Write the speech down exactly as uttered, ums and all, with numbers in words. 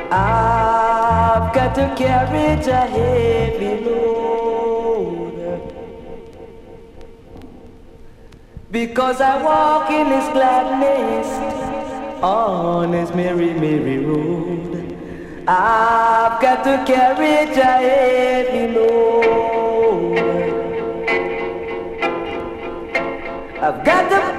I've got to carry a heavy load because I walk in His gladness on His merry, merry road. I've got to carry a heavy load. I've got to.